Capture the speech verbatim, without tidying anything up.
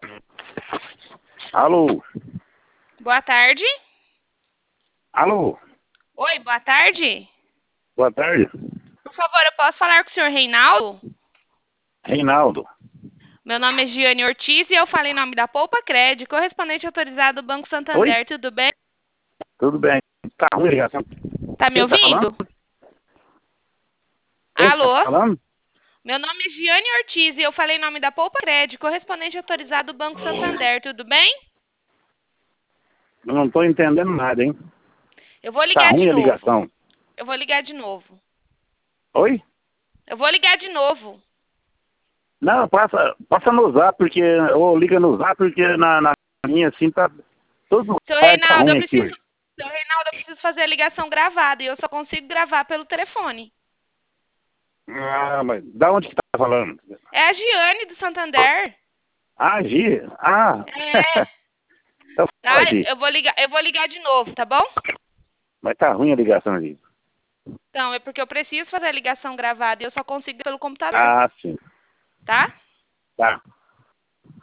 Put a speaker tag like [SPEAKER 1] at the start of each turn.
[SPEAKER 1] Alô?
[SPEAKER 2] Boa tarde.
[SPEAKER 1] Alô?
[SPEAKER 2] Oi, boa tarde.
[SPEAKER 1] Boa tarde.
[SPEAKER 2] Por favor, eu posso falar com o senhor Reinaldo?
[SPEAKER 1] Reinaldo.
[SPEAKER 2] Meu nome é Giane Ortiz e eu falo em nome da Poupa Cred, correspondente autorizado do Banco
[SPEAKER 1] Oi?
[SPEAKER 2] Santander, tudo bem?
[SPEAKER 1] Tudo bem? Tá ruim a ligação.
[SPEAKER 2] Tá me
[SPEAKER 1] Quem tá falando?
[SPEAKER 2] ouvindo?
[SPEAKER 1] Quem tá
[SPEAKER 2] Alô?
[SPEAKER 1] falando?
[SPEAKER 2] Meu nome é Giane Ortiz e eu falei em nome da Poupa Cred, correspondente autorizado do Banco Santander, tudo bem?
[SPEAKER 1] Eu não tô entendendo nada, hein?
[SPEAKER 2] Eu vou
[SPEAKER 1] Tá
[SPEAKER 2] ligar de
[SPEAKER 1] ruim a
[SPEAKER 2] novo.
[SPEAKER 1] ligação.
[SPEAKER 2] Eu vou ligar de novo.
[SPEAKER 1] Oi?
[SPEAKER 2] Eu vou ligar de novo.
[SPEAKER 1] Não, passa, passa no zap, porque... Ou liga no zap, porque na, na linha assim tá... Todo
[SPEAKER 2] Seu
[SPEAKER 1] lugar tá
[SPEAKER 2] Reinaldo, eu
[SPEAKER 1] ruim aqui
[SPEAKER 2] preciso,
[SPEAKER 1] hoje.
[SPEAKER 2] seu Reinaldo, eu preciso fazer a ligação gravada e eu só consigo gravar pelo telefone.
[SPEAKER 1] Ah, mas da onde que tá falando?
[SPEAKER 2] É a Giane do Santander.
[SPEAKER 1] Ah, Gi. Ah.
[SPEAKER 2] É,
[SPEAKER 1] Então fala,
[SPEAKER 2] tá?
[SPEAKER 1] Gi.
[SPEAKER 2] Eu vou ligar, eu vou ligar de novo, tá bom?
[SPEAKER 1] Mas tá ruim a ligação ali.
[SPEAKER 2] Então, é porque eu preciso fazer a ligação gravada e eu só consigo pelo computador,
[SPEAKER 1] Ah, sim.
[SPEAKER 2] tá?
[SPEAKER 1] Tá.